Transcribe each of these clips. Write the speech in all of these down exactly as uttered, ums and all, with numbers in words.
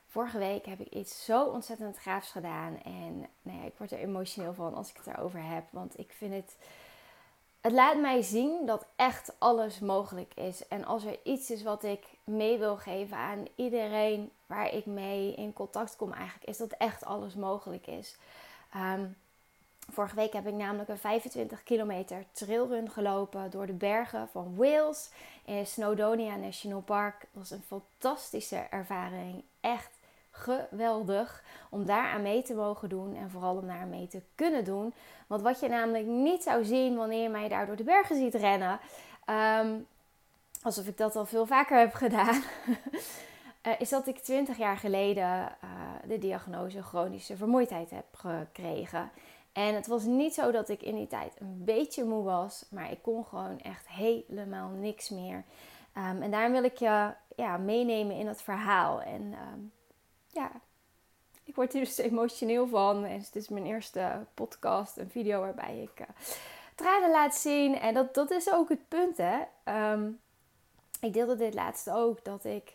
vorige week heb ik iets zo ontzettend gaafs gedaan. En nou ja, ik word er emotioneel van als ik het erover heb. Want ik vind het... Het laat mij zien dat echt alles mogelijk is. En als er iets is wat ik mee wil geven aan iedereen waar ik mee in contact kom eigenlijk, is dat echt alles mogelijk is. Um, vorige week heb ik namelijk een vijfentwintig kilometer trailrun gelopen door de bergen van Wales in Snowdonia National Park. Dat was een fantastische ervaring. Echt geweldig om daar aan mee te mogen doen en vooral om daar aan mee te kunnen doen. Want wat je namelijk niet zou zien wanneer je mij daar door de bergen ziet rennen, um, alsof ik dat al veel vaker heb gedaan, uh, is dat ik twintig jaar geleden uh, de diagnose chronische vermoeidheid heb gekregen. En het was niet zo dat ik in die tijd een beetje moe was, maar ik kon gewoon echt helemaal niks meer. Um, en daarom wil ik je ja, meenemen in het verhaal. En um, ja, ik word hier dus emotioneel van. En het is mijn eerste podcast, een video waarbij ik uh, tranen laat zien. En dat, dat is ook het punt, hè. Um, ik deelde dit laatst ook, dat ik...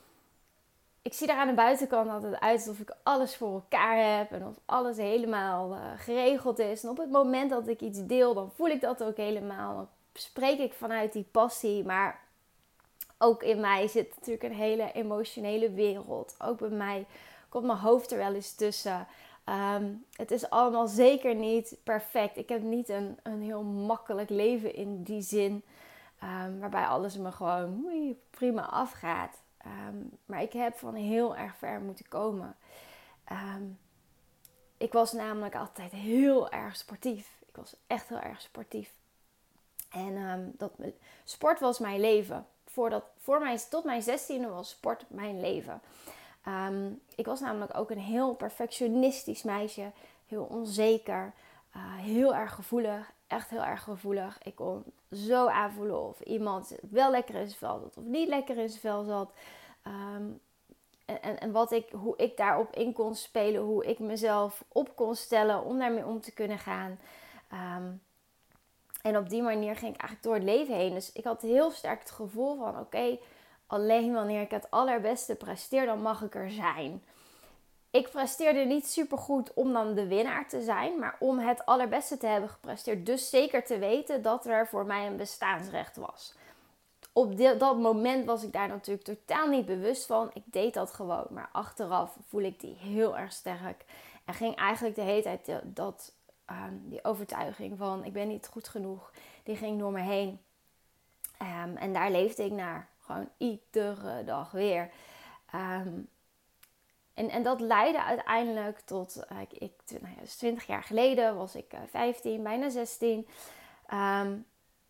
Ik zie er aan de buitenkant altijd uit alsof ik alles voor elkaar heb. En of alles helemaal uh, geregeld is. En op het moment dat ik iets deel, dan voel ik dat ook helemaal. Dan spreek ik vanuit die passie. Maar ook in mij zit natuurlijk een hele emotionele wereld. Ook bij mij komt mijn hoofd er wel eens tussen. Um, het is allemaal zeker niet perfect. Ik heb niet een, een heel makkelijk leven in die zin. Um, waarbij alles me gewoon oei, prima afgaat. Um, maar ik heb van heel erg ver moeten komen. Um, ik was namelijk altijd heel erg sportief. Ik was echt heel erg sportief. En um, dat, sport was mijn leven. Voordat, voor mij, tot mijn zestiende was sport mijn leven. Um, ik was namelijk ook een heel perfectionistisch meisje. Heel onzeker. Uh, heel erg gevoelig. Echt heel erg gevoelig. Ik kon zo aanvoelen of iemand wel lekker in zijn vel zat of niet lekker in zijn vel zat. Um, en, en, en wat ik, hoe ik daarop in kon spelen. Hoe ik mezelf op kon stellen om daarmee om te kunnen gaan. Um, en op die manier ging ik eigenlijk door het leven heen. Dus ik had heel sterk het gevoel van... Oké, okay, alleen wanneer ik het allerbeste presteer, dan mag ik er zijn. Ik presteerde niet supergoed om dan de winnaar te zijn. Maar om het allerbeste te hebben gepresteerd. Dus zeker te weten dat er voor mij een bestaansrecht was. Op de, dat moment was ik daar natuurlijk totaal niet bewust van. Ik deed dat gewoon. Maar achteraf voel ik die heel erg sterk. En ging eigenlijk de hele tijd dat... Um, die overtuiging van ik ben niet goed genoeg, die ging door me heen. Um, en daar leefde ik naar. Gewoon iedere dag weer. Um, en, en dat leidde uiteindelijk tot, uh, ik, ik, nou ja, dus twintig jaar geleden was ik uh, vijftien, bijna zestien. Um,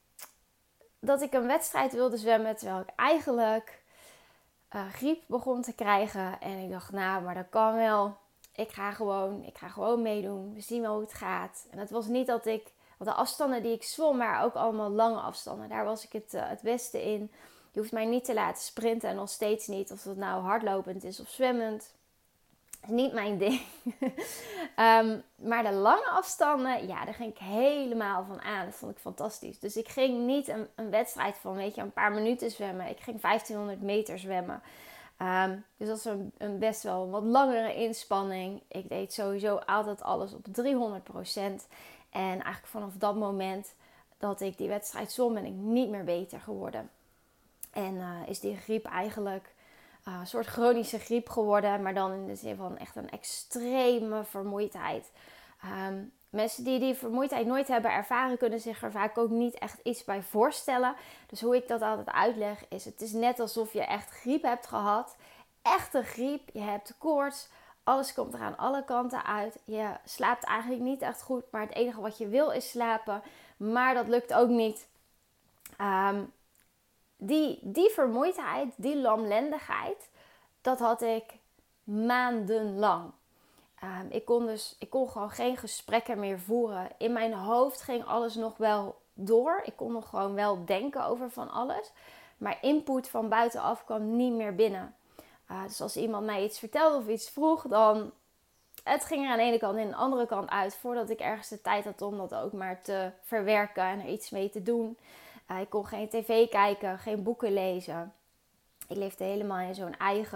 dat ik een wedstrijd wilde zwemmen, terwijl ik eigenlijk uh, griep begon te krijgen. En ik dacht, nou, maar dat kan wel. Ik ga gewoon, ik ga gewoon meedoen. We zien wel hoe het gaat. En het was niet dat ik... Want de afstanden die ik zwom waren ook allemaal lange afstanden. Daar was ik het, uh, het beste in. Je hoeft mij niet te laten sprinten. En nog steeds niet. Of het nou hardlopend is of zwemmend. Dat is niet mijn ding. um, maar de lange afstanden, ja, daar ging ik helemaal van aan. Dat vond ik fantastisch. Dus ik ging niet een, een wedstrijd van, weet je, een paar minuten zwemmen. Ik ging vijftienhonderd meter zwemmen. Um, dus dat is een, een best wel een wat langere inspanning. Ik deed sowieso altijd alles op driehonderd procent. En eigenlijk vanaf dat moment dat ik die wedstrijd zwom, ben ik niet meer beter geworden. En uh, is die griep eigenlijk uh, een soort chronische griep geworden. Maar dan in de zin van echt een extreme vermoeidheid. Um, Mensen die die vermoeidheid nooit hebben ervaren, kunnen zich er vaak ook niet echt iets bij voorstellen. Dus hoe ik dat altijd uitleg is, het is net alsof je echt griep hebt gehad. Echte griep, je hebt koorts, alles komt er aan alle kanten uit. Je slaapt eigenlijk niet echt goed, maar het enige wat je wil is slapen. Maar dat lukt ook niet. Um, die, die vermoeidheid, die lamlendigheid, dat had ik maandenlang. Um, ik kon dus, ik kon gewoon geen gesprekken meer voeren. In mijn hoofd ging alles nog wel door. Ik kon nog gewoon wel denken over van alles. Maar input van buitenaf kwam niet meer binnen. Uh, dus als iemand mij iets vertelde of iets vroeg, dan... Het ging er aan de ene kant en aan de andere kant uit. Voordat ik ergens de tijd had om dat ook maar te verwerken en er iets mee te doen. Uh, ik kon geen tv kijken, geen boeken lezen. Ik leefde helemaal in zo'n eigen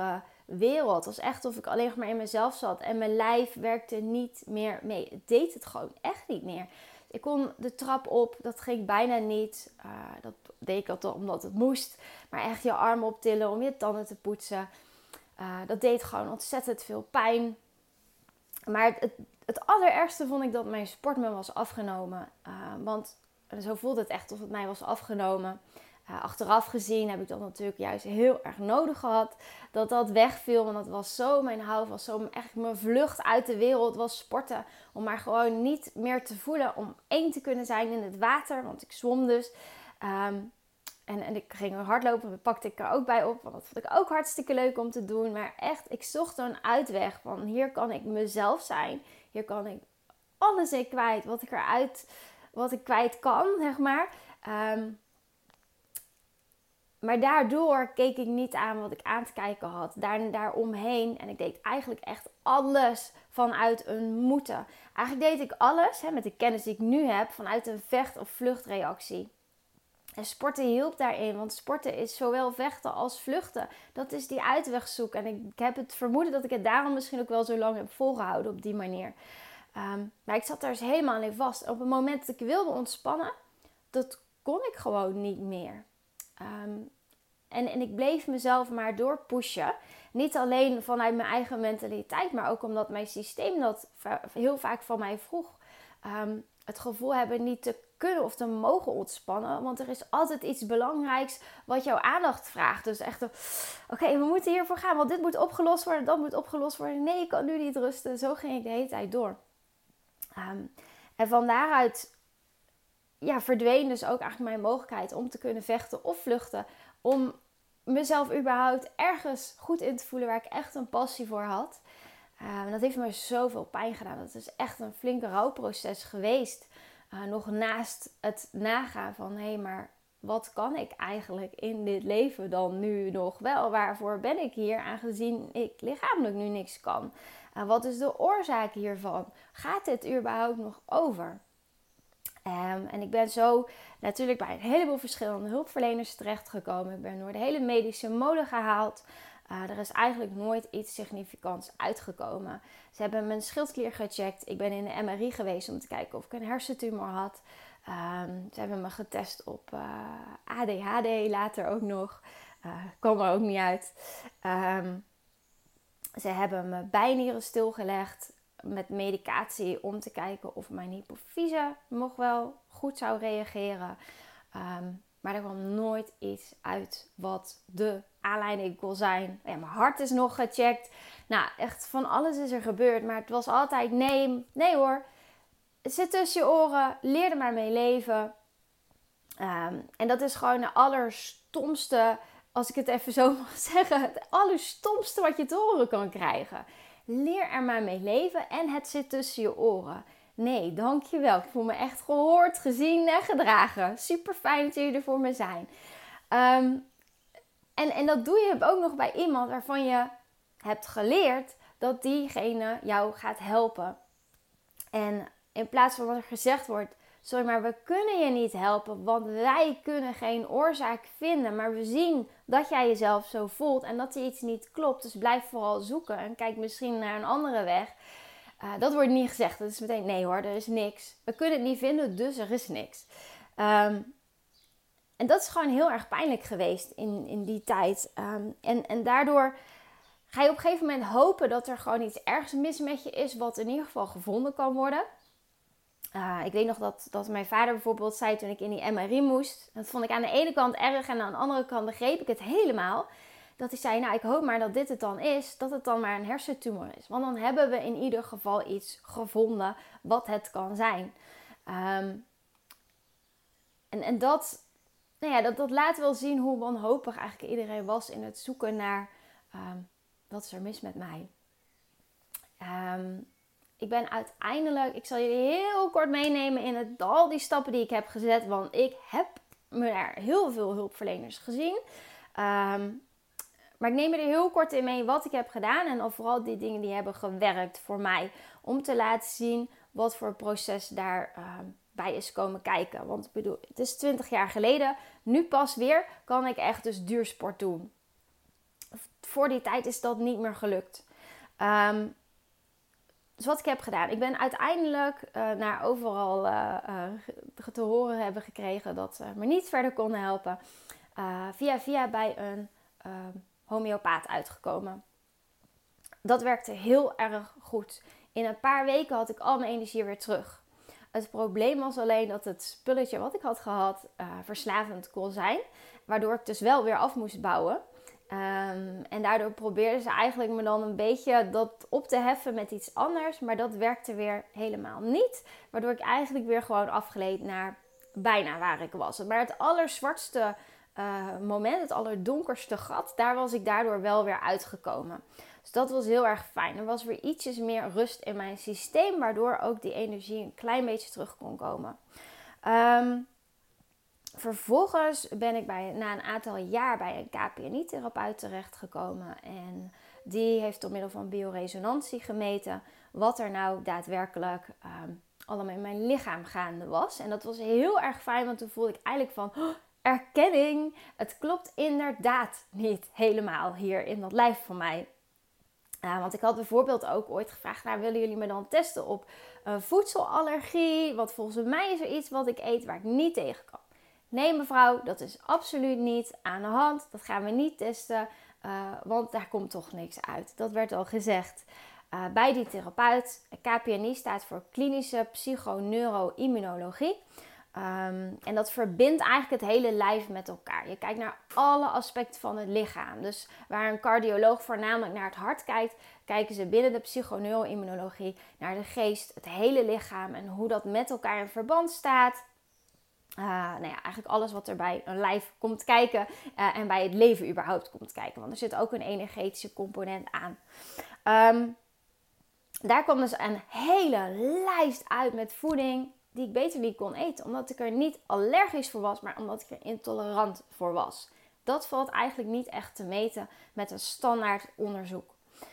wereld. Het was echt of ik alleen nog maar in mezelf zat. En mijn lijf werkte niet meer mee. Het deed het gewoon echt niet meer. Ik kon de trap op, dat ging bijna niet. Uh, dat deed ik altijd omdat het moest. Maar echt je armen optillen om je tanden te poetsen. Uh, dat deed gewoon ontzettend veel pijn. Maar het, het, het allerergste vond ik dat mijn sport me was afgenomen. Uh, want zo voelde het echt of het mij was afgenomen. Uh, achteraf gezien heb ik dat natuurlijk juist heel erg nodig gehad. Dat dat wegviel, want dat was zo mijn houvast. Zo eigenlijk mijn vlucht uit de wereld was sporten. Om maar gewoon niet meer te voelen. Om één te kunnen zijn in het water. Want ik zwom dus. Um, en, en ik ging hardlopen. Dat pakte ik er ook bij op. Want dat vond ik ook hartstikke leuk om te doen. Maar echt, ik zocht een uitweg. Van hier kan ik mezelf zijn. Hier kan ik alles in kwijt. Wat ik eruit, wat ik kwijt kan, zeg maar. Um, Maar daardoor keek ik niet aan wat ik aan te kijken had. Daar, daaromheen. En ik deed eigenlijk echt alles vanuit een moeten. Eigenlijk deed ik alles, hè, met de kennis die ik nu heb, vanuit een vecht- of vluchtreactie. En sporten hielp daarin. Want sporten is zowel vechten als vluchten. Dat is die uitweg zoeken. En ik, ik heb het vermoeden dat ik het daarom misschien ook wel zo lang heb volgehouden op die manier. Um, maar ik zat daar dus helemaal in vast. En op het moment dat ik wilde ontspannen, dat kon ik gewoon niet meer. Um, En, en ik bleef mezelf maar doorpushen. Niet alleen vanuit mijn eigen mentaliteit, maar ook omdat mijn systeem dat heel vaak van mij vroeg. Um, het gevoel hebben niet te kunnen of te mogen ontspannen. Want er is altijd iets belangrijks wat jouw aandacht vraagt. Dus echt, oké, okay, we moeten hiervoor gaan, want dit moet opgelost worden, dat moet opgelost worden. Nee, ik kan nu niet rusten. Zo ging ik de hele tijd door. Um, en van daaruit ja, verdween dus ook eigenlijk mijn mogelijkheid om te kunnen vechten of vluchten. Om mezelf überhaupt ergens goed in te voelen waar ik echt een passie voor had. Uh, dat heeft me zoveel pijn gedaan. Dat is echt een flinke rouwproces geweest. Uh, nog naast het nagaan van, hé, hey, maar wat kan ik eigenlijk in dit leven dan nu nog wel? Waarvoor ben ik hier, aangezien ik lichamelijk nu niks kan? Uh, wat is de oorzaak hiervan? Gaat dit überhaupt nog over? Um, en ik ben zo natuurlijk bij een heleboel verschillende hulpverleners terechtgekomen. Ik ben door de hele medische molen gehaald. Uh, er is eigenlijk nooit iets significants uitgekomen. Ze hebben mijn schildklier gecheckt. Ik ben in de M R I geweest om te kijken of ik een hersentumor had. Um, ze hebben me getest op uh, A D H D, later ook nog. Uh, kwam er ook niet uit. Um, ze hebben mijn bijnieren stilgelegd met medicatie om te kijken of mijn hypofyse nog wel goed zou reageren. Um, maar er kwam nooit iets uit wat de aanleiding kon zijn. Ja, mijn hart is nog gecheckt. Nou, echt van alles is er gebeurd. Maar het was altijd nee, nee hoor. Het zit tussen je oren. Leer er maar mee leven. Um, en dat is gewoon de allerstomste, als ik het even zo mag zeggen, het allerstomste wat je te horen kan krijgen. Leer er maar mee leven en het zit tussen je oren. Nee, dankjewel. Ik voel me echt gehoord, gezien en gedragen. Super fijn dat jullie er voor me zijn. Um, en, en dat doe je ook nog bij iemand waarvan je hebt geleerd dat diegene jou gaat helpen. En in plaats van wat er gezegd wordt, sorry, maar we kunnen je niet helpen, want wij kunnen geen oorzaak vinden. Maar we zien dat jij jezelf zo voelt en dat er iets niet klopt. Dus blijf vooral zoeken en kijk misschien naar een andere weg. Uh, dat wordt niet gezegd. Dat is meteen, nee hoor, er is niks. We kunnen het niet vinden, dus er is niks. Um, en dat is gewoon heel erg pijnlijk geweest in, in die tijd. Um, en, en daardoor ga je op een gegeven moment hopen dat er gewoon iets ergens mis met je is, wat in ieder geval gevonden kan worden. Uh, ik weet nog dat, dat mijn vader bijvoorbeeld zei toen ik in die M R I moest. Dat vond ik aan de ene kant erg en aan de andere kant begreep ik het helemaal. Dat hij zei, nou ik hoop maar dat dit het dan is. Dat het dan maar een hersentumor is. Want dan hebben we in ieder geval iets gevonden wat het kan zijn. Um, en, en dat, nou ja, dat, dat laat wel zien hoe wanhopig eigenlijk iedereen was in het zoeken naar um, wat is er mis met mij. Um, Ik ben uiteindelijk, ik zal jullie heel kort meenemen in het, al die stappen die ik heb gezet. Want ik heb me daar heel veel hulpverleners gezien. Um, maar ik neem je er heel kort in mee wat ik heb gedaan. En vooral die dingen die hebben gewerkt voor mij. Om te laten zien wat voor proces daarbij um, bij is komen kijken. Want ik bedoel, het is twintig jaar geleden. Nu pas weer kan ik echt dus duursport doen. voor die tijd is dat niet meer gelukt. Um, dus wat ik heb gedaan. Ik ben uiteindelijk uh, naar overal uh, uh, te horen hebben gekregen dat ze me niet verder konden helpen. Uh, via via bij een uh, homeopaat uitgekomen. Dat werkte heel erg goed. In een paar weken had ik al mijn energie weer terug. Het probleem was alleen dat het spulletje wat ik had gehad uh, verslavend kon zijn. Waardoor ik dus wel weer af moest bouwen. Um, en daardoor probeerden ze eigenlijk me dan een beetje dat op te heffen met iets anders. Maar dat werkte weer helemaal niet. Waardoor ik eigenlijk weer gewoon afgleed naar bijna waar ik was. Maar het allerzwartste uh, moment, het allerdonkerste gat, daar was ik daardoor wel weer uitgekomen. Dus dat was heel erg fijn. Er was weer ietsjes meer rust in mijn systeem. Waardoor ook die energie een klein beetje terug kon komen. Um, Vervolgens ben ik bij, na een aantal jaar bij een K P N I-therapeut terechtgekomen. En die heeft door middel van bioresonantie gemeten wat er nou daadwerkelijk um, allemaal in mijn lichaam gaande was. En dat was heel erg fijn, want toen voelde ik eigenlijk van oh, erkenning. Het klopt inderdaad niet helemaal hier in dat lijf van mij. Uh, want ik had bijvoorbeeld ook ooit gevraagd, nou, willen jullie me dan testen op uh, voedselallergie? Want volgens mij is er iets wat ik eet waar ik niet tegen kan. Nee mevrouw, dat is absoluut niet aan de hand. Dat gaan we niet testen, uh, want daar komt toch niks uit. Dat werd al gezegd uh, bij die therapeut. K P N I staat voor klinische psychoneuroimmunologie. Um, en dat verbindt eigenlijk het hele lijf met elkaar. Je kijkt naar alle aspecten van het lichaam. Dus waar een cardioloog voornamelijk naar het hart kijkt, kijken ze binnen de psychoneuroimmunologie naar de geest, het hele lichaam en hoe dat met elkaar in verband staat. Uh, nou ja, eigenlijk alles wat er bij een lijf komt kijken uh, en bij het leven überhaupt komt kijken. Want er zit ook een energetische component aan. Um, daar kwam dus een hele lijst uit met voeding die ik beter niet kon eten. Omdat ik er niet allergisch voor was, maar omdat ik er intolerant voor was. Dat valt eigenlijk niet echt te meten met een standaard onderzoek.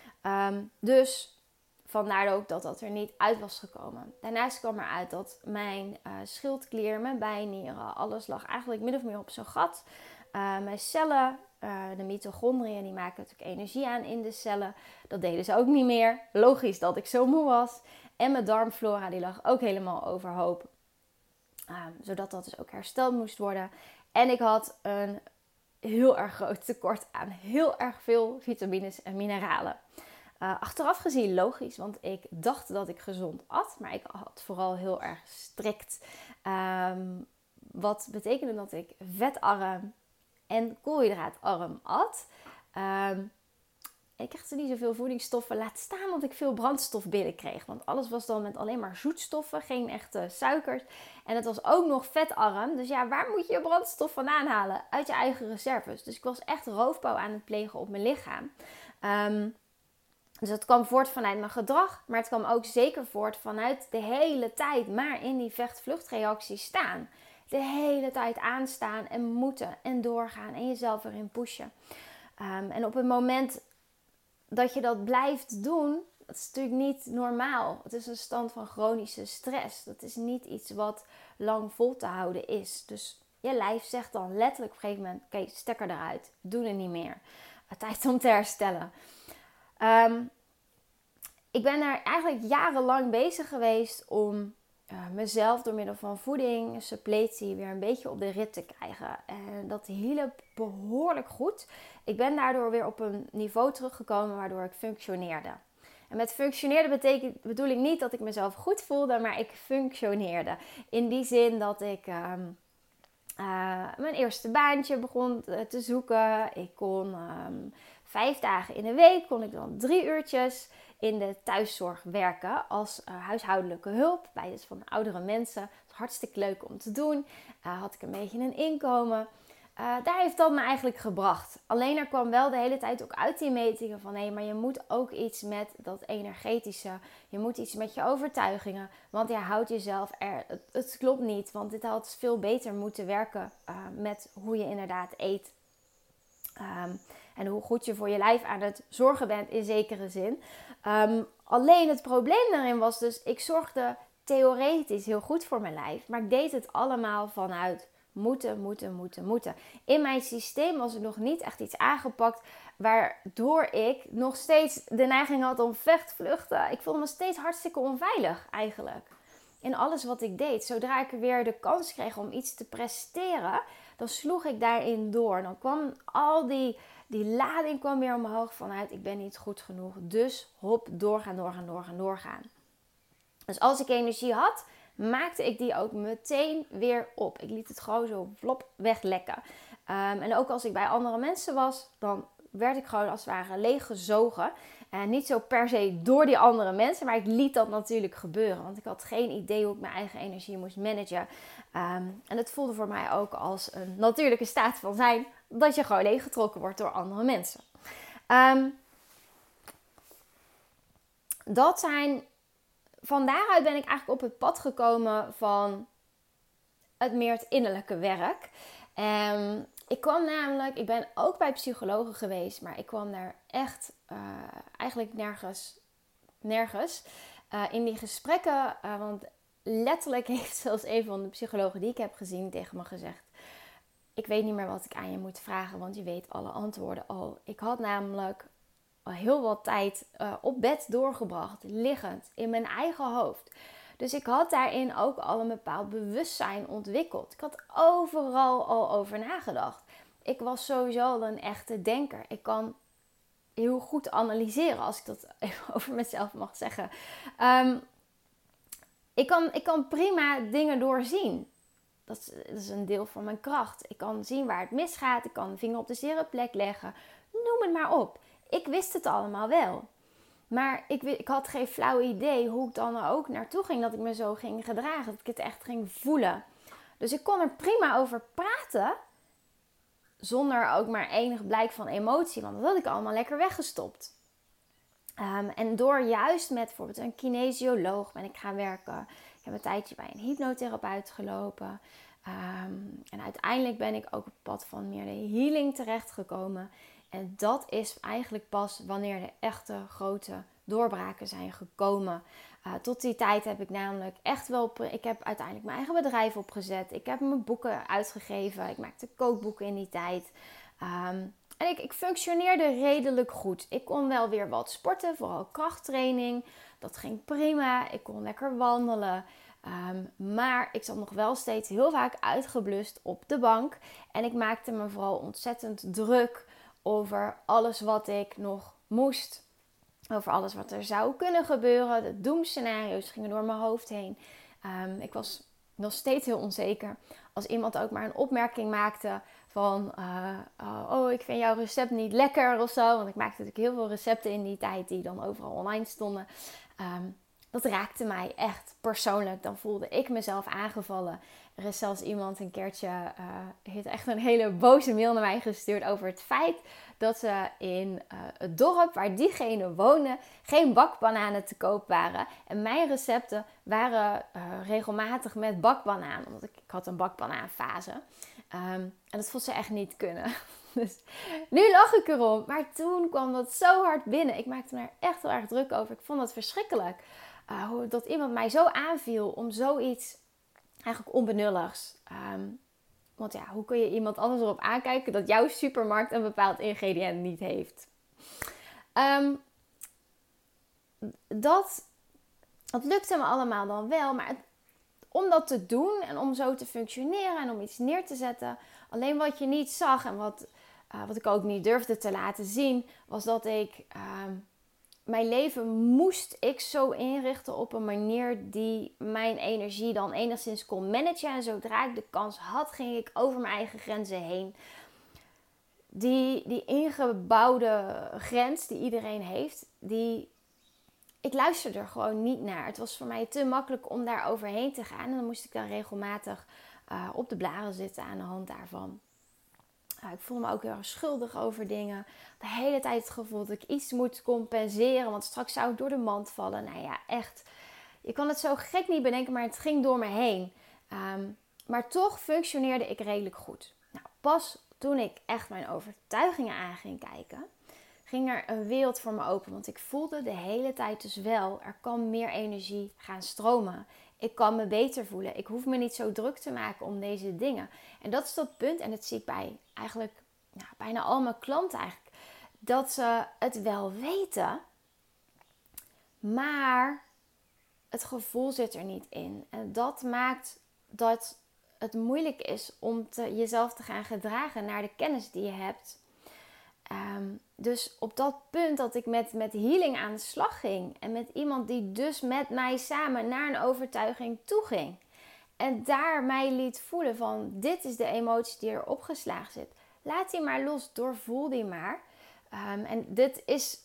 Um, dus vandaar ook dat dat er niet uit was gekomen. Daarnaast kwam er uit dat mijn uh, schildklier, mijn bijnieren, alles lag eigenlijk min of meer op zijn gat. Uh, mijn cellen, uh, de mitochondriën, die maken natuurlijk energie aan in de cellen. Dat deden ze ook niet meer. Logisch dat ik zo moe was. En mijn darmflora, die lag ook helemaal overhoop. Uh, zodat dat dus ook hersteld moest worden. En ik had een heel erg groot tekort aan heel erg veel vitamines en mineralen. Uh, achteraf gezien logisch, want ik dacht dat ik gezond at, maar ik had vooral heel erg strikt. Um, wat betekende dat ik vetarm en koolhydraatarm at. Um, ik kreeg er niet zoveel voedingsstoffen, laat staan dat ik veel brandstof binnenkreeg. Want alles was dan met alleen maar zoetstoffen, geen echte suikers. En het was ook nog vetarm. Dus ja, waar moet je je brandstof vandaan halen? Uit je eigen reserves. Dus ik was echt roofbouw aan het plegen op mijn lichaam. Um, Dus het kwam voort vanuit mijn gedrag, maar het kwam ook zeker voort vanuit de hele tijd maar in die vecht-vluchtreactie staan. De hele tijd aanstaan en moeten en doorgaan en jezelf erin pushen. Um, en op het moment dat je dat blijft doen, dat is natuurlijk niet normaal. Het is een stand van chronische stress. Dat is niet iets wat lang vol te houden is. Dus je lijf zegt dan letterlijk op een gegeven moment, oké, okay, stekker eruit, doe het niet meer. Tijd om te herstellen. Um, ik ben daar eigenlijk jarenlang bezig geweest om uh, mezelf door middel van voeding, suppletie weer een beetje op de rit te krijgen. En dat hielp behoorlijk goed. Ik ben daardoor weer op een niveau teruggekomen waardoor ik functioneerde. En met functioneerde betekent, bedoel ik niet dat ik mezelf goed voelde, maar ik functioneerde. In die zin dat ik um, uh, mijn eerste baantje begon te zoeken. Ik kon um, vijf dagen in de week, kon ik dan drie uurtjes in de thuiszorg werken als uh, huishoudelijke hulp bij dus van oudere mensen. Dat is hartstikke leuk om te doen. Uh, had ik een beetje een inkomen. Uh, daar heeft dat me eigenlijk gebracht. Alleen er kwam wel de hele tijd ook uit die metingen van hé, maar je moet ook iets met dat energetische. Je moet iets met je overtuigingen. Want je houdt jezelf er. Het, het klopt niet, want dit had veel beter moeten werken uh, met hoe je inderdaad eet. Um, en hoe goed je voor je lijf aan het zorgen bent in zekere zin. Um, alleen het probleem daarin was dus, ik zorgde theoretisch heel goed voor mijn lijf. Maar ik deed het allemaal vanuit Moeten, moeten, moeten, moeten. In mijn systeem was er nog niet echt iets aangepakt waardoor ik nog steeds de neiging had om vechtvluchten. Ik voelde me steeds hartstikke onveilig eigenlijk. In alles wat ik deed. Zodra ik weer de kans kreeg om iets te presteren, dan sloeg ik daarin door. Dan kwam al die, die lading kwam weer omhoog vanuit ik ben niet goed genoeg. Dus hop, doorgaan, doorgaan, doorgaan, doorgaan. Dus als ik energie had, maakte ik die ook meteen weer op. Ik liet het gewoon zo vlop weglekken. Um, en ook als ik bij andere mensen was, dan werd ik gewoon als het ware leeggezogen. En niet zo per se door die andere mensen, maar ik liet dat natuurlijk gebeuren. Want ik had geen idee hoe ik mijn eigen energie moest managen. Um, en het voelde voor mij ook als een natuurlijke staat van zijn, dat je gewoon leeggetrokken wordt door andere mensen. Um, dat zijn... Van daaruit ben ik eigenlijk op het pad gekomen van het meer het innerlijke werk. Um, ik kwam namelijk, ik ben ook bij psychologen geweest, maar ik kwam daar echt uh, eigenlijk nergens, nergens uh, in die gesprekken. Uh, want letterlijk heeft zelfs een van de psychologen die ik heb gezien tegen me gezegd: ik weet niet meer wat ik aan je moet vragen, want je weet alle antwoorden al. Ik had namelijk al heel wat tijd uh, op bed doorgebracht, liggend, in mijn eigen hoofd. Dus ik had daarin ook al een bepaald bewustzijn ontwikkeld. Ik had overal al over nagedacht. Ik was sowieso al een echte denker. Ik kan heel goed analyseren, als ik dat even over mezelf mag zeggen. Um, ik, kan, ik kan prima dingen doorzien. Dat is, dat is een deel van mijn kracht. Ik kan zien waar het misgaat. Ik kan de vinger op de zere plek leggen. Noem het maar op. Ik wist het allemaal wel. Maar ik, ik had geen flauw idee hoe ik dan er ook naartoe ging. Dat ik me zo ging gedragen. Dat ik het echt ging voelen. Dus ik kon er prima over praten. Zonder ook maar enig blijk van emotie. Want dat had ik allemaal lekker weggestopt. Um, en door juist met bijvoorbeeld een kinesioloog ben ik gaan werken. Ik heb een tijdje bij een hypnotherapeut gelopen. Um, en uiteindelijk ben ik ook op het pad van meer de healing terechtgekomen. En dat is eigenlijk pas wanneer de echte grote doorbraken zijn gekomen. Uh, tot die tijd heb ik namelijk echt wel... Ik heb uiteindelijk mijn eigen bedrijf opgezet. Ik heb mijn boeken uitgegeven. Ik maakte kookboeken in die tijd. Um, en ik, ik functioneerde redelijk goed. Ik kon wel weer wat sporten, vooral krachttraining. Dat ging prima. Ik kon lekker wandelen. Um, maar ik zat nog wel steeds heel vaak uitgeblust op de bank. En ik maakte me vooral ontzettend druk over alles wat ik nog moest. Over alles wat er zou kunnen gebeuren. De doemscenario's gingen door mijn hoofd heen. Um, ik was nog steeds heel onzeker. Als iemand ook maar een opmerking maakte van... Uh, uh, oh, ik vind jouw recept niet lekker of zo. Want ik maakte natuurlijk heel veel recepten in die tijd die dan overal online stonden. Um, dat raakte mij echt persoonlijk. Dan voelde ik mezelf aangevallen. Er is zelfs iemand een keertje... Uh, heeft echt een hele boze mail naar mij gestuurd over het feit... dat ze in uh, het dorp waar diegene woonde geen bakbananen te koop waren. En mijn recepten waren uh, regelmatig met bakbananen. Want ik, ik had een bakbanaanfase. Um, en dat vond ze echt niet kunnen. Dus nu lach ik erom. Maar toen kwam dat zo hard binnen. Ik maakte me er echt heel erg druk over. Ik vond het verschrikkelijk. Uh, hoe, dat iemand mij zo aanviel om zoiets eigenlijk onbenulligs... Um, Want ja, hoe kun je iemand anders erop aankijken dat jouw supermarkt een bepaald ingrediënt niet heeft? Um, dat, dat lukte me allemaal dan wel. Maar het, om dat te doen en om zo te functioneren en om iets neer te zetten. Alleen wat je niet zag en wat, uh, wat ik ook niet durfde te laten zien. Was dat ik... Um, Mijn leven moest ik zo inrichten op een manier die mijn energie dan enigszins kon managen. En zodra ik de kans had, ging ik over mijn eigen grenzen heen. Die, die ingebouwde grens die iedereen heeft, die, ik luisterde er gewoon niet naar. Het was voor mij te makkelijk om daar overheen te gaan. En dan moest ik dan regelmatig uh, op de blaren zitten aan de hand daarvan. Ik voelde me ook heel erg schuldig over dingen. De hele tijd het gevoel dat ik iets moet compenseren. Want straks zou ik door de mand vallen. Nou ja, echt. Je kan het zo gek niet bedenken, maar het ging door me heen. Um, maar toch functioneerde ik redelijk goed. Nou, pas toen ik echt mijn overtuigingen aan ging kijken, ging er een wereld voor me open. Want ik voelde de hele tijd dus wel, er kan meer energie gaan stromen. Ik kan me beter voelen. Ik hoef me niet zo druk te maken om deze dingen. En dat is dat punt. En dat zie ik bij eigenlijk ja, bijna al mijn klanten eigenlijk. Dat ze het wel weten. Maar het gevoel zit er niet in. En dat maakt dat het moeilijk is om te, jezelf te gaan gedragen naar de kennis die je hebt. Um, dus op dat punt dat ik met, met healing aan de slag ging. En met iemand die dus met mij samen naar een overtuiging toe ging. En daar mij liet voelen van dit is de emotie die er opgeslagen zit. Laat die maar los, doorvoel die maar. Um, en dit is...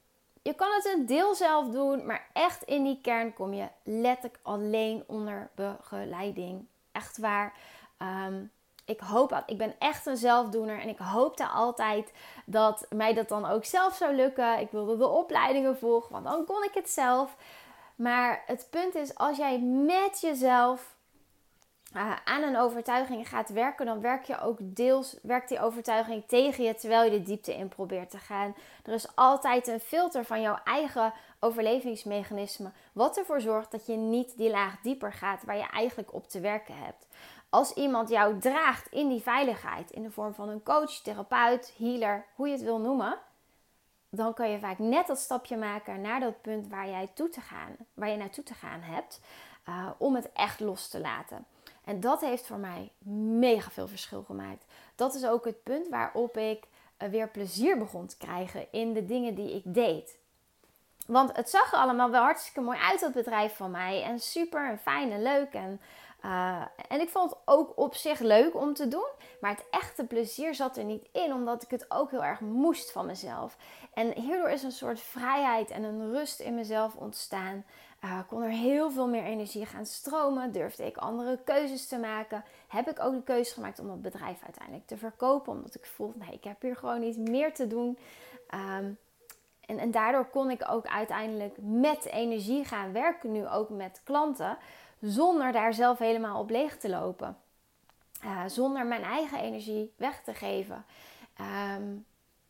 Je kan het een deel zelf doen, maar echt in die kern kom je letterlijk alleen onder begeleiding. Echt waar. Um, ik hoop, ik ben echt een zelfdoener en ik hoopte altijd dat mij dat dan ook zelf zou lukken. Ik wilde de opleidingen volgen, want dan kon ik het zelf. Maar het punt is, als jij met jezelf uh, aan een overtuiging gaat werken, dan werk je ook deels, werkt die overtuiging tegen je terwijl je de diepte in probeert te gaan. Er is altijd een filter van jouw eigen overlevingsmechanisme, wat ervoor zorgt dat je niet die laag dieper gaat waar je eigenlijk op te werken hebt. Als iemand jou draagt in die veiligheid, in de vorm van een coach, therapeut, healer, hoe je het wil noemen, dan kan je vaak net dat stapje maken naar dat punt waar jij toe te gaan, waar je naartoe te gaan hebt, uh, om het echt los te laten. En dat heeft voor mij mega veel verschil gemaakt. Dat is ook het punt waarop ik uh, weer plezier begon te krijgen in de dingen die ik deed. Want het zag er allemaal wel hartstikke mooi uit, dat bedrijf van mij. En super en fijn en leuk. En, uh, en ik vond het ook op zich leuk om te doen. Maar het echte plezier zat er niet in. Omdat ik het ook heel erg moest van mezelf. En hierdoor is een soort vrijheid en een rust in mezelf ontstaan. Uh, kon er heel veel meer energie gaan stromen. Durfde ik andere keuzes te maken. Heb ik ook de keuze gemaakt om dat bedrijf uiteindelijk te verkopen. Omdat ik voelde, nee, ik heb hier gewoon niet meer te doen. Um, En, en daardoor kon ik ook uiteindelijk met energie gaan werken, nu ook met klanten, zonder daar zelf helemaal op leeg te lopen. Uh, zonder mijn eigen energie weg te geven. Um,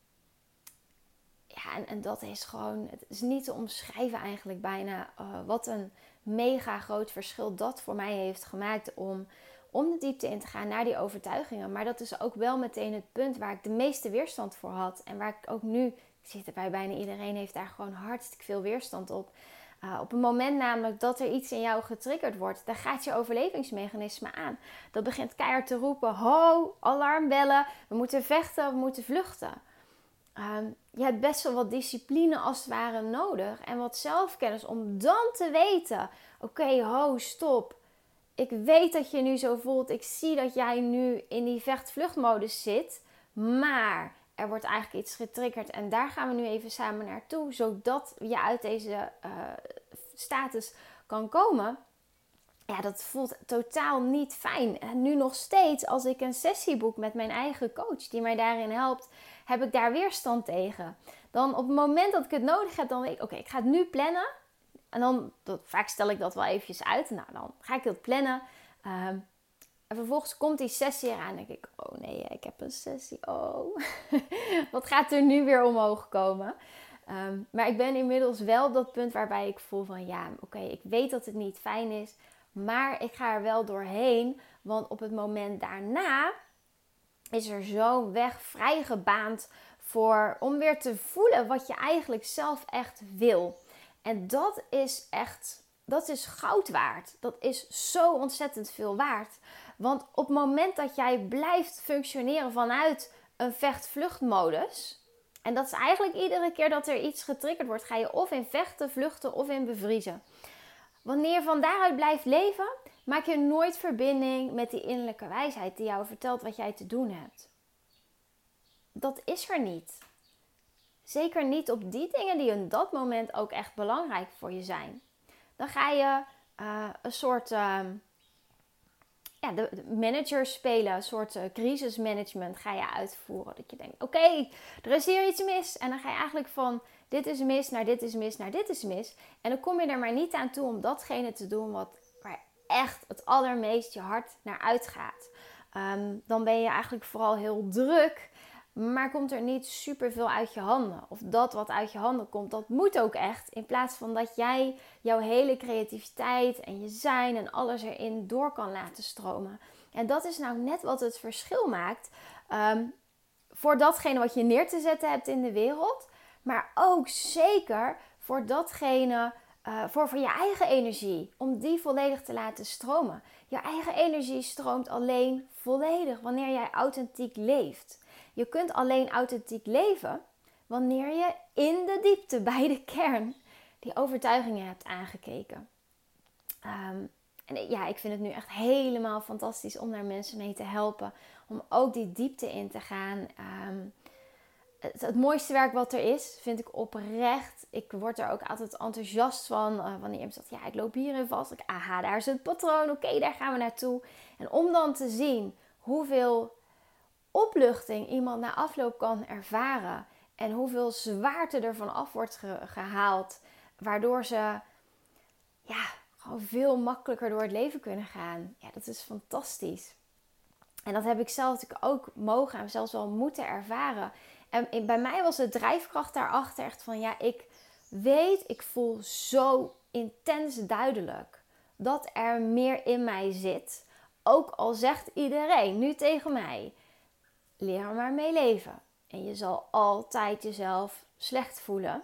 ja, en, en dat is gewoon, het is niet te omschrijven eigenlijk bijna uh, wat een mega groot verschil dat voor mij heeft gemaakt om, om de diepte in te gaan naar die overtuigingen. Maar dat is ook wel meteen het punt waar ik de meeste weerstand voor had en waar ik ook nu... Ik zie het bij bijna iedereen heeft daar gewoon hartstikke veel weerstand op. Uh, op het moment namelijk dat er iets in jou getriggerd wordt, dan gaat je overlevingsmechanisme aan. Dat begint keihard te roepen, ho, alarmbellen, we moeten vechten, we moeten vluchten. Um, je hebt best wel wat discipline als het ware nodig en wat zelfkennis om dan te weten, oké, okay, ho, stop. Ik weet dat je nu zo voelt, ik zie dat jij nu in die vecht-vluchtmodus zit, maar... Er wordt eigenlijk iets getriggerd en daar gaan we nu even samen naartoe. Zodat je uit deze uh, status kan komen. Ja, dat voelt totaal niet fijn. En nu nog steeds, als ik een sessie boek met mijn eigen coach die mij daarin helpt, heb ik daar weerstand tegen. Dan op het moment dat ik het nodig heb, dan denk ik, oké, okay, ik ga het nu plannen. En dan, dat, vaak stel ik dat wel eventjes uit. Nou, dan ga ik dat plannen. Uh, En vervolgens komt die sessie eraan en denk ik, oh nee, ik heb een sessie, oh. Wat gaat er nu weer omhoog komen? Um, maar ik ben inmiddels wel op dat punt waarbij ik voel van, ja, oké, okay, ik weet dat het niet fijn is. Maar ik ga er wel doorheen, want op het moment daarna is er zo'n weg vrijgebaand voor, om weer te voelen wat je eigenlijk zelf echt wil. En dat is echt, dat is goud waard. Dat is zo ontzettend veel waard. Want op het moment dat jij blijft functioneren vanuit een vecht-vluchtmodus, en dat is eigenlijk iedere keer dat er iets getriggerd wordt, ga je of in vechten, vluchten of in bevriezen. Wanneer je van daaruit blijft leven, maak je nooit verbinding met die innerlijke wijsheid die jou vertelt wat jij te doen hebt. Dat is er niet. Zeker niet op die dingen die in dat moment ook echt belangrijk voor je zijn. Dan ga je uh, een soort... Uh, Ja, de, de manager spelen, een soort uh, crisismanagement ga je uitvoeren. Dat je denkt, oké, okay, er is hier iets mis. En dan ga je eigenlijk van dit is mis naar dit is mis naar dit is mis. En dan kom je er maar niet aan toe om datgene te doen wat, waar echt het allermeest je hart naar uitgaat. Um, dan ben je eigenlijk vooral heel druk maar komt er niet superveel uit je handen. Of dat wat uit je handen komt, dat moet ook echt. In plaats van dat jij jouw hele creativiteit en je zijn en alles erin door kan laten stromen. En dat is nou net wat het verschil maakt um, voor datgene wat je neer te zetten hebt in de wereld. Maar ook zeker voor datgene, uh, voor, voor je eigen energie. Om die volledig te laten stromen. Je eigen energie stroomt alleen volledig wanneer jij authentiek leeft. Je kunt alleen authentiek leven wanneer je in de diepte bij de kern die overtuigingen hebt aangekeken. Um, en ja, ik vind het nu echt helemaal fantastisch om daar mensen mee te helpen. Om ook die diepte in te gaan. Um, het, het mooiste werk wat er is, vind ik oprecht. Ik word er ook altijd enthousiast van. Uh, wanneer iemand zegt, ja, ik loop hierin vast. Ik, aha, daar is het patroon. Oké, okay, daar gaan we naartoe. En om dan te zien hoeveel opluchting iemand na afloop kan ervaren. En hoeveel zwaarte er van af wordt ge- gehaald. Waardoor ze ja, gewoon veel makkelijker door het leven kunnen gaan. Ja, dat is fantastisch. En dat heb ik zelf natuurlijk ook mogen en zelfs wel moeten ervaren. En bij mij was de drijfkracht daarachter echt van, ja, ik weet, ik voel zo intens duidelijk dat er meer in mij zit. Ook al zegt iedereen nu tegen mij, leer er maar mee leven. En je zal altijd jezelf slecht voelen.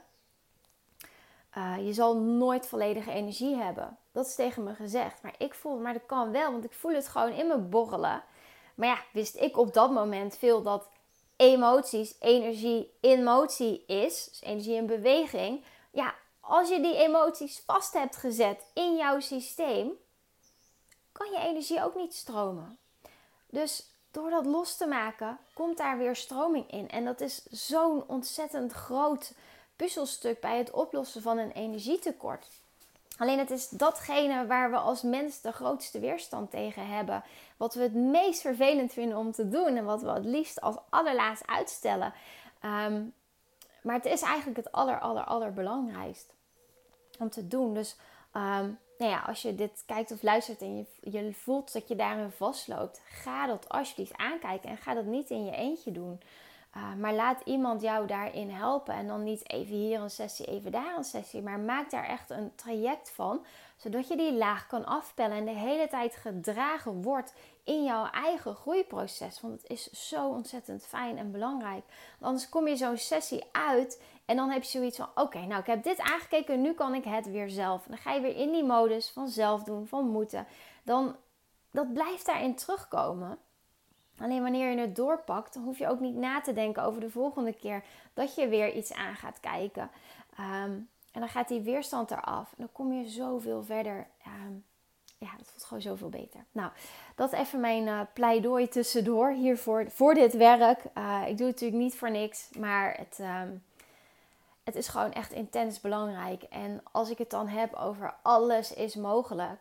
Uh, je zal nooit volledige energie hebben. Dat is tegen me gezegd. Maar ik voel, maar dat kan wel, want ik voel het gewoon in me borrelen. Maar ja, wist ik op dat moment veel dat emoties, energie in motie is. Dus energie in beweging. Ja, als je die emoties vast hebt gezet in jouw systeem, kan je energie ook niet stromen. Dus door dat los te maken, komt daar weer stroming in. En dat is zo'n ontzettend groot puzzelstuk bij het oplossen van een energietekort. Alleen het is datgene waar we als mens de grootste weerstand tegen hebben. Wat we het meest vervelend vinden om te doen. En wat we het liefst als allerlaatst uitstellen. Um, maar het is eigenlijk het aller, aller, allerbelangrijkst om te doen. Dus um, nou ja, als je dit kijkt of luistert en je, je voelt dat je daarin vastloopt. Ga dat alsjeblieft aankijken. En ga dat niet in je eentje doen. Uh, maar laat iemand jou daarin helpen. En dan niet even hier een sessie, even daar een sessie. Maar maak daar echt een traject van. Zodat je die laag kan afpellen. En de hele tijd gedragen wordt in jouw eigen groeiproces. Want het is zo ontzettend fijn en belangrijk. Want anders kom je zo'n sessie uit. En dan heb je zoiets van, oké, okay, nou ik heb dit aangekeken. Nu kan ik het weer zelf. En dan ga je weer in die modus van zelf doen, van moeten. Dan, dat blijft daarin terugkomen. Alleen wanneer je het doorpakt, dan hoef je ook niet na te denken over de volgende keer dat je weer iets aan gaat kijken. Um, en dan gaat die weerstand eraf. En dan kom je zoveel verder. Um, ja, dat voelt gewoon zoveel beter. Nou, dat is even mijn uh, pleidooi tussendoor hiervoor, voor dit werk. Uh, ik doe het natuurlijk niet voor niks, maar het, um, het is gewoon echt intens belangrijk. En als ik het dan heb over alles is mogelijk.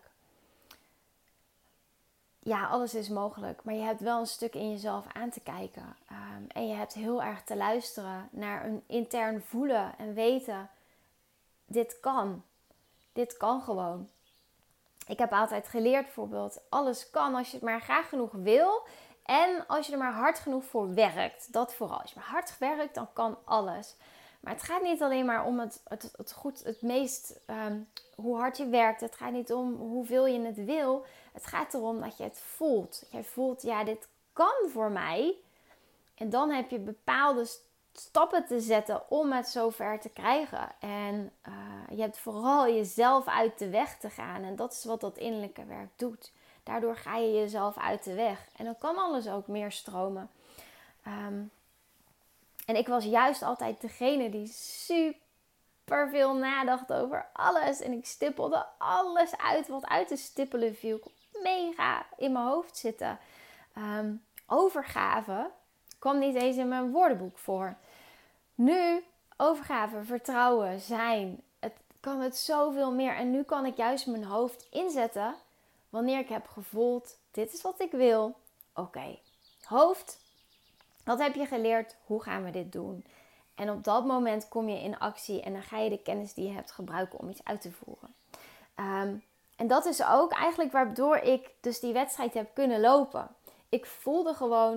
Ja, alles is mogelijk. Maar je hebt wel een stuk in jezelf aan te kijken. Um, en je hebt heel erg te luisteren naar een intern voelen en weten. Dit kan. Dit kan gewoon. Ik heb altijd geleerd bijvoorbeeld. Alles kan als je het maar graag genoeg wil. En als je er maar hard genoeg voor werkt. Dat vooral. Als je maar hard werkt, dan kan alles. Maar het gaat niet alleen maar om het, het, het goed, het meest, um, hoe hard je werkt. Het gaat niet om hoeveel je het wil. Het gaat erom dat je het voelt. Dat jij voelt, ja, dit kan voor mij. En dan heb je bepaalde stappen te zetten om het zover te krijgen. En uh, je hebt vooral jezelf uit de weg te gaan. En dat is wat dat innerlijke werk doet. Daardoor ga je jezelf uit de weg. En dan kan alles ook meer stromen. Um, En ik was juist altijd degene die super veel nadacht over alles. En ik stippelde alles uit wat uit te stippelen viel. Mega in mijn hoofd zitten. Um, overgave kwam niet eens in mijn woordenboek voor. Nu, overgave, vertrouwen, zijn. Het kan het zoveel meer. En nu kan ik juist mijn hoofd inzetten wanneer ik heb gevoeld, dit is wat ik wil. Oké, okay. Hoofd. Wat heb je geleerd? Hoe gaan we dit doen? En op dat moment kom je in actie en dan ga je de kennis die je hebt gebruiken om iets uit te voeren. Um, en dat is ook eigenlijk waardoor ik dus die wedstrijd heb kunnen lopen. Ik voelde gewoon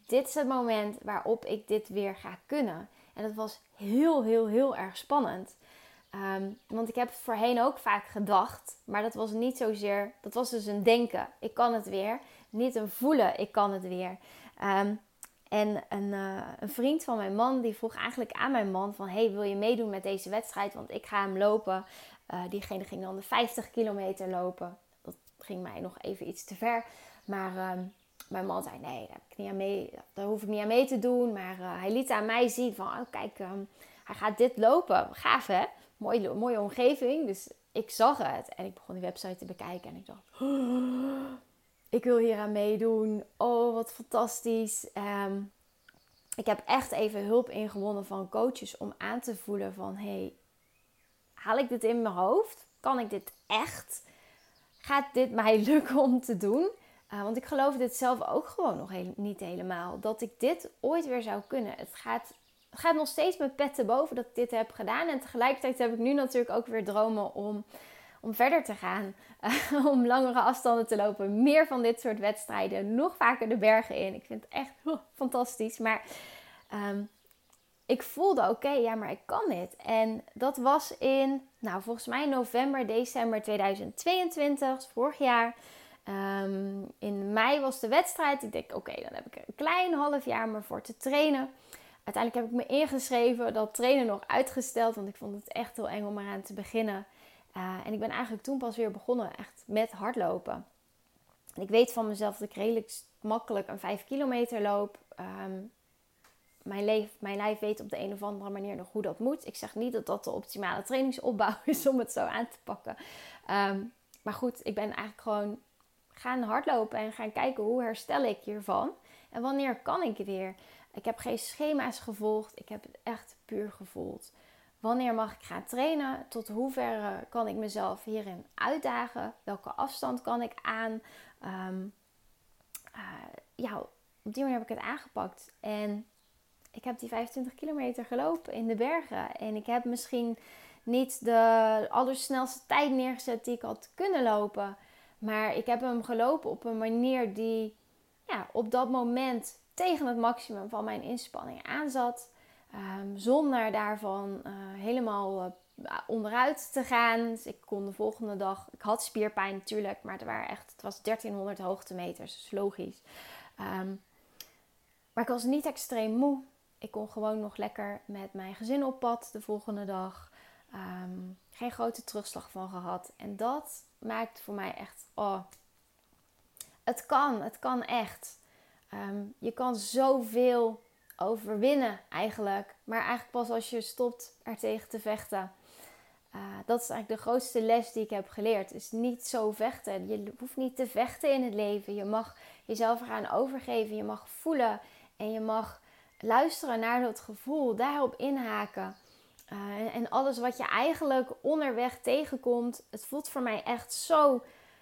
dit is het moment waarop ik dit weer ga kunnen. En dat was heel, heel, heel erg spannend. Um, want ik heb het voorheen ook vaak gedacht. Maar dat was niet zozeer, dat was dus een denken. Ik kan het weer. Niet een voelen, ik kan het weer. Um, en een, uh, een vriend van mijn man, die vroeg eigenlijk aan mijn man van... hey, wil je meedoen met deze wedstrijd? Want ik ga hem lopen. Uh, diegene ging dan de vijftig kilometer lopen. Dat ging mij nog even iets te ver. Maar um, mijn man zei, nee, daar, heb ik niet aan mee, daar hoef ik niet aan mee te doen. Maar uh, hij liet aan mij zien van, oh kijk, um, hij gaat dit lopen. Gaaf hè? Mooie, mooie omgeving. Dus ik zag het. En ik begon die website te bekijken. En ik dacht, oh, ik wil hier aan meedoen. Oh, wat fantastisch. Um, ik heb echt even hulp ingewonnen van coaches om aan te voelen van... hey, haal ik dit in mijn hoofd? Kan ik dit echt? Gaat dit mij lukken om te doen? Uh, want ik geloof dit zelf ook gewoon nog heel, niet helemaal. Dat ik dit ooit weer zou kunnen. Het gaat, het gaat nog steeds met pet te boven dat ik dit heb gedaan. En tegelijkertijd heb ik nu natuurlijk ook weer dromen om, om verder te gaan. Uh, om langere afstanden te lopen. Meer van dit soort wedstrijden. Nog vaker de bergen in. Ik vind het echt oh, fantastisch. Maar um, ik voelde oké, okay, ja, maar ik kan dit. En dat was in, nou volgens mij november, december tweeduizend tweeëntwintig. Dus vorig jaar. Um, in mei was de wedstrijd. Ik denk, oké, okay, dan heb ik een klein half jaar om ervoor te trainen. Uiteindelijk heb ik me ingeschreven, dat trainen nog uitgesteld. Want ik vond het echt heel eng om eraan te beginnen. Uh, en ik ben eigenlijk toen pas weer begonnen echt met hardlopen. En ik weet van mezelf dat ik redelijk makkelijk een vijf kilometer loop. Um, mijn, leef, mijn lijf weet op de een of andere manier nog hoe dat moet. Ik zeg niet dat dat de optimale trainingsopbouw is om het zo aan te pakken. Um, maar goed, ik ben eigenlijk gewoon gaan hardlopen en gaan kijken hoe herstel ik hiervan. En wanneer kan ik weer? Ik heb geen schema's gevolgd. Ik heb het echt puur gevoeld. Wanneer mag ik gaan trainen? Tot hoever kan ik mezelf hierin uitdagen? Welke afstand kan ik aan? Um, uh, ja, op die manier heb ik het aangepakt. En ik heb die vijfentwintig kilometer gelopen in de bergen. En ik heb misschien niet de allersnelste tijd neergezet die ik had kunnen lopen. Maar ik heb hem gelopen op een manier die ja, op dat moment tegen het maximum van mijn inspanning aanzat. Um, zonder daarvan uh, helemaal uh, onderuit te gaan. Dus ik kon de volgende dag... Ik had spierpijn natuurlijk, maar het, waren echt, het was dertienhonderd hoogtemeters. Dus logisch. Um, maar ik was niet extreem moe. Ik kon gewoon nog lekker met mijn gezin op pad de volgende dag. Um, geen grote terugslag van gehad. En dat maakt voor mij echt... Oh, het kan, het kan echt. Um, je kan zoveel overwinnen eigenlijk. Maar eigenlijk pas als je stopt er tegen te vechten. Uh, dat is eigenlijk de grootste les die ik heb geleerd. Is niet zo vechten. Je hoeft niet te vechten in het leven. Je mag jezelf eraan overgeven. Je mag voelen. En je mag luisteren naar dat gevoel. Daarop inhaken. Uh, en, en alles wat je eigenlijk onderweg tegenkomt. Het voelt voor mij echt zo...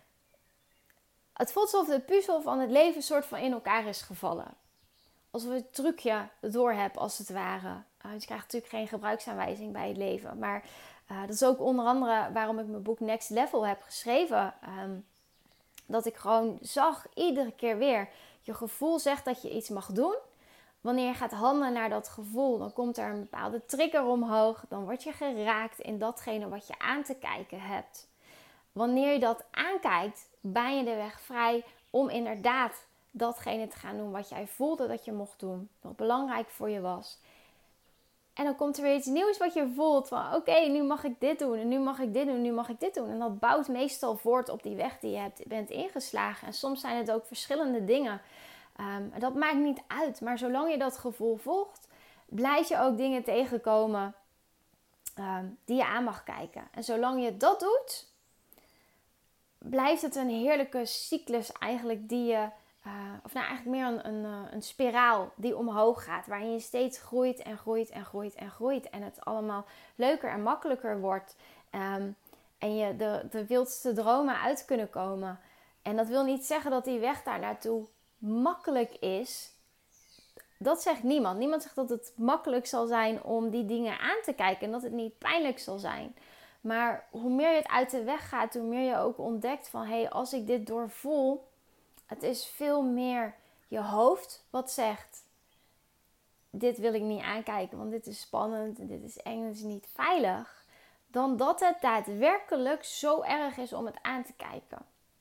Het voelt alsof de puzzel van het leven soort van in elkaar is gevallen. Alsof je het trucje door hebt als het ware. Uh, je krijgt natuurlijk geen gebruiksaanwijzing bij het leven. Maar uh, dat is ook onder andere waarom ik mijn boek Next Level heb geschreven. Um, dat ik gewoon zag iedere keer weer. Je gevoel zegt dat je iets mag doen. Wanneer je gaat handelen naar dat gevoel, dan komt er een bepaalde trigger omhoog. Dan word je geraakt in datgene wat je aan te kijken hebt. Wanneer je dat aankijkt, ben je de weg vrij om inderdaad datgene te gaan doen wat jij voelde dat je mocht doen. Wat belangrijk voor je was. En dan komt er weer iets nieuws wat je voelt. Van oké, okay, nu mag ik dit doen. En nu mag ik dit doen. Nu mag ik dit doen. En dat bouwt meestal voort op die weg die je hebt, bent ingeslagen. En soms zijn het ook verschillende dingen. Um, dat maakt niet uit. Maar zolang je dat gevoel volgt, blijf je ook dingen tegenkomen um, die je aan mag kijken. En zolang je dat doet, blijft het een heerlijke cyclus eigenlijk die je... Uh, of nou eigenlijk meer een, een, een spiraal die omhoog gaat. Waarin je steeds groeit en groeit en groeit en groeit. En het allemaal leuker en makkelijker wordt. Um, en je de, de wildste dromen uit kunnen komen. En dat wil niet zeggen dat die weg daar naartoe makkelijk is. Dat zegt niemand. Niemand zegt dat het makkelijk zal zijn om die dingen aan te kijken. En dat het niet pijnlijk zal zijn. Maar hoe meer je het uit de weg gaat, hoe meer je ook ontdekt van... hé, hey, als ik dit doorvoel... Het is veel meer je hoofd wat zegt, dit wil ik niet aankijken, want dit is spannend, dit is eng, dit is niet veilig, dan dat het daadwerkelijk zo erg is om het aan te kijken.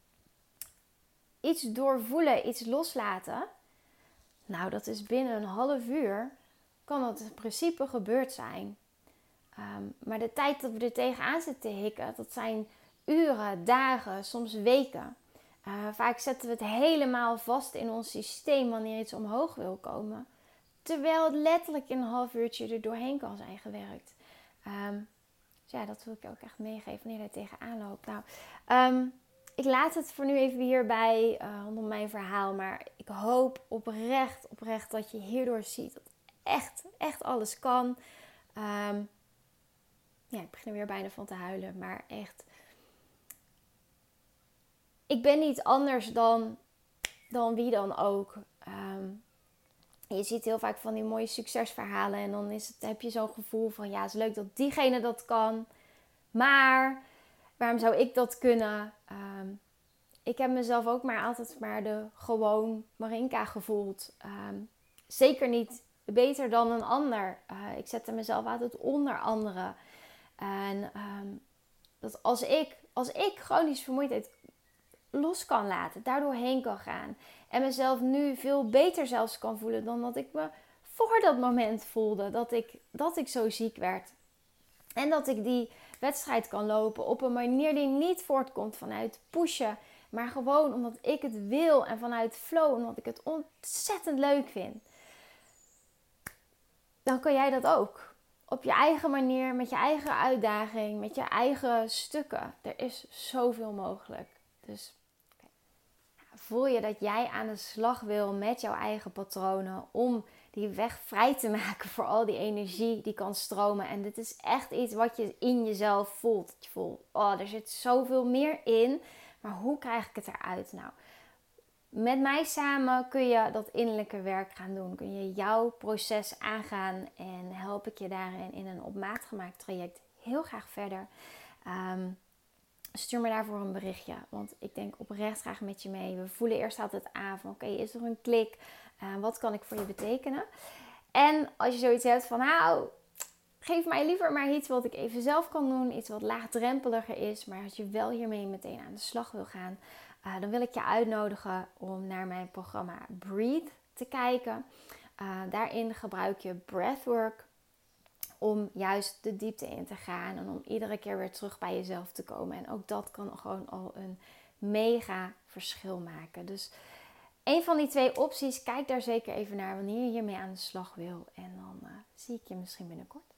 Iets doorvoelen, iets loslaten, nou dat is binnen een half uur, kan dat in principe gebeurd zijn. Um, maar de tijd dat we er tegenaan zitten te hikken, dat zijn uren, dagen, soms weken. Uh, vaak zetten we het helemaal vast in ons systeem wanneer iets omhoog wil komen. Terwijl het letterlijk in een half uurtje er doorheen kan zijn gewerkt. Um, dus ja, dat wil ik ook echt meegeven wanneer je er tegenaan loopt. Nou, um, ik laat het voor nu even hierbij uh, rondom mijn verhaal. Maar ik hoop oprecht, oprecht dat je hierdoor ziet dat echt, echt alles kan. Um, ja, ik begin er weer bijna van te huilen. Maar echt, ik ben niet anders dan, dan wie dan ook. Um, je ziet heel vaak van die mooie succesverhalen. En dan is het, heb je zo'n gevoel van, ja, het is leuk dat diegene dat kan. Maar waarom zou ik dat kunnen? Um, ik heb mezelf ook maar altijd maar de gewoon Marinka gevoeld. Um, zeker niet beter dan een ander. Uh, ik zette mezelf altijd onder anderen. En um, dat als ik, als ik chronische vermoeidheid los kan laten, daardoor heen kan gaan. En mezelf nu veel beter zelfs kan voelen dan dat ik me voor dat moment voelde. Dat ik, dat ik zo ziek werd. En dat ik die wedstrijd kan lopen op een manier die niet voortkomt vanuit pushen. Maar gewoon omdat ik het wil en vanuit flow. Omdat ik het ontzettend leuk vind. Dan kan jij dat ook. Op je eigen manier, met je eigen uitdaging, met je eigen stukken. Er is zoveel mogelijk. Dus voel je dat jij aan de slag wil met jouw eigen patronen om die weg vrij te maken voor al die energie die kan stromen. En dit is echt iets wat je in jezelf voelt. Je voelt, oh, er zit zoveel meer in, maar hoe krijg ik het eruit? Nou, met mij samen kun je dat innerlijke werk gaan doen. Kun je jouw proces aangaan en help ik je daarin in een op maat gemaakt traject heel graag verder. Um, Stuur me daarvoor een berichtje. Want ik denk oprecht graag met je mee. We voelen eerst altijd aan van oké, okay, is er een klik? Uh, wat kan ik voor je betekenen? En als je zoiets hebt van nou, geef mij liever maar iets wat ik even zelf kan doen. Iets wat laagdrempeliger is. Maar als je wel hiermee meteen aan de slag wil gaan. Uh, dan wil ik je uitnodigen om naar mijn programma Breathe te kijken. Uh, daarin gebruik je breathwork. Om juist de diepte in te gaan. En om iedere keer weer terug bij jezelf te komen. En ook dat kan gewoon al een mega verschil maken. Dus een van die twee opties. Kijk daar zeker even naar wanneer je hiermee aan de slag wil. En dan uh, zie ik je misschien binnenkort.